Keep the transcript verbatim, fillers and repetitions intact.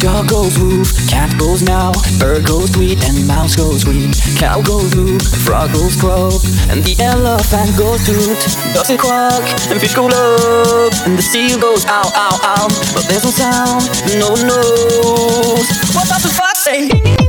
Dog goes woof, cat goes meow, bird goes tweet, and mouse goes squeak. Cow goes moo, frog goes croak, and the elephant goes toot. Ducks say quack, and fish go love, and the seal goes ow, ow, ow. But there's no sound, no one knows. What does the fox say?